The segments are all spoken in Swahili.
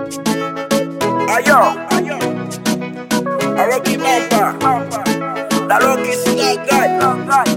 Ayo, a Rocky Bumper, the Rocky Star Guy.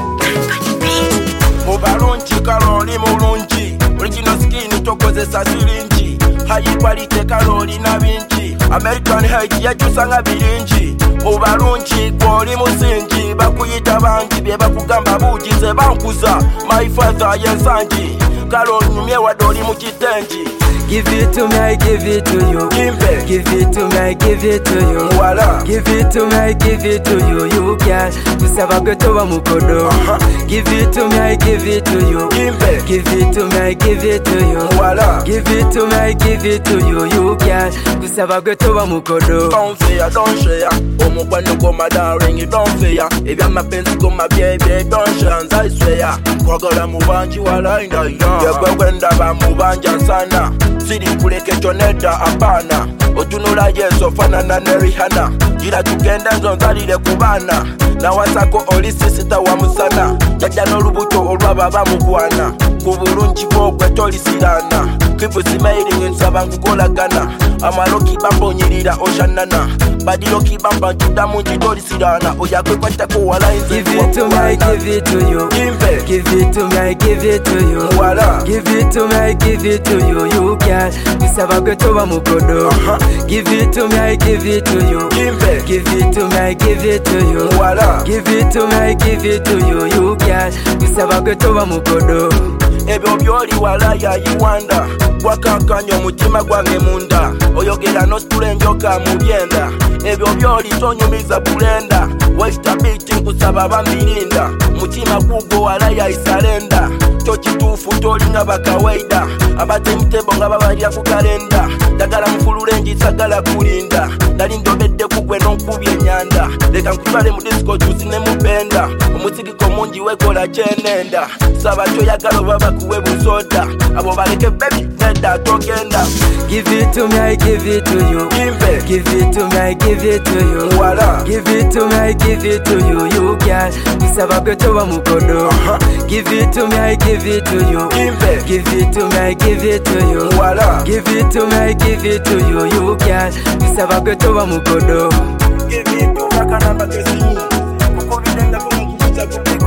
Mubalunchi kaloli mulunchi, original skin tokozesa sirinji, high quality kaloli na binchi, American height yakyusanga birinji. Mubalunchi kwoli musinji, bakuyita banji bye bakugamba bujize bankuza, my father yensanji, kaloli nyumye wadoli mukitenji. Give it to me, I give it to you. Give it to me, I give it to you. Voila. Give it to me, I give it to you. You can kusaba kutoba mukodo. Give it to me, I give it to you. Give it to me, I give it to you. Voila. Give it to me, I give it to you. You can kusaba kutoba mukodo. Don't fear, don't share. Omukwano koma darling, don't fear. Ebya mapenzi koma baby, don't share. I swear. Kwagala mubanji wala inda ya. Yegwe kwenda ba mubanja sana. Siri kuleke choneda apana. Otunula yeso fanana ne Rihanna. Jira tugenda nzonzalire kubana. Na wasako oli sisita wa musana. Jaja n'olubuto olwaba bamugwana. Kubulungi bwogwe tolisirana. Keep smiling nsaba nkukolagana. Amaloki bambonyirira oshanana. Badiloki bamba njudamu njitolisirana. Oyakwe kwatako wala inze. Give it to me, I give it to you. Give it to me, I give it to you. Voila. Give it to me, I give it to you. You can kusaba kutoba mukodo. Give it to me, I give it to you. Give it to me, I give it to you. Voila. Give it to me, I give it to you. You can kusaba kutoba mukodo. Ebyo byoli wala ya yiwanda. Wakankanya omutima gwange munda. Oyogera nositula enjoka mu byenda. Ebyo byoli tonyumiza bulenda. Westa beat nkusaba bambirinda. Mutima gugwo wala ya isalenda. Tokituufu tolinga bakawaida. Abatemutebo nga babalya ku kalenda. Dagala mufulule njisagala kulinda. Nali ndobedde kugwe n'onkubye ennyanda. Leka nkutwale mu disco tuzine mu benda. Omusigiko mungi wekola kyenenda. Saba kyoyagala oba bakuwe busoda. Abo baleke baby nedda togenda. Give it to me, I give it to you. Give it to me, I give it to you. Voila. Give it to me, I give it to you. You can kusaba kutoba mukodo. Give it to me, I give it to you. Give it to me, I give it to you. Voila. Give it to me, I give it to you. You can kusaba kutoba mukodo. Give it to me, kanamba kesimu. Kuko bidenga kumu kukuza kuku.